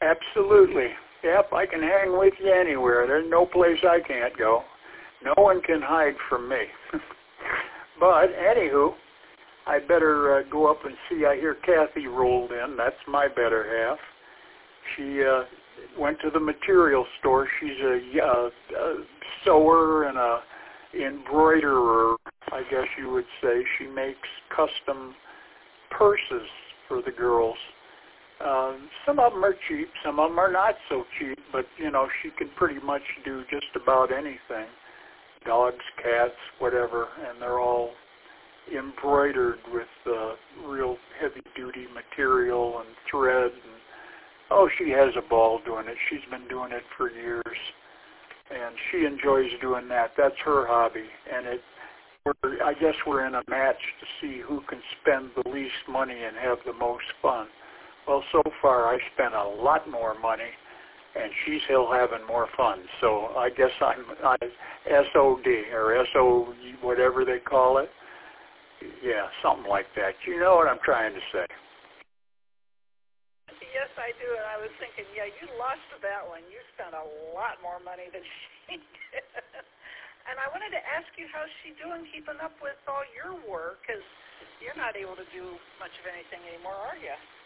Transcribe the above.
Absolutely. Yep, I can hang with you anywhere. There's no place I can't go. No one can hide from me. But, anywho, I better go up and see. I hear Kathy rolled in. That's my better half. She went to the material store. She's a sewer and a embroiderer, I guess you would say. She makes custom purses for the girls. Some of them are cheap, some of them are not so cheap, but, she can pretty much do just about anything. Dogs, cats, whatever, and they're all embroidered with real heavy-duty material and thread. And, she has a ball doing it. She's been doing it for years, and she enjoys doing that. That's her hobby, and I guess we're in a match to see who can spend the least money and have the most fun. Well, so far I spent a lot more money, and she's still having more fun. So I guess I'm SOD or SO whatever they call it. Yeah, something like that. You know what I'm trying to say. Yes, I do. And I was thinking, yeah, you lost that one. You spent a lot more money than she did. And I wanted to ask you, how's she doing keeping up with all your work? Because you're not able to do much of anything anymore, are you?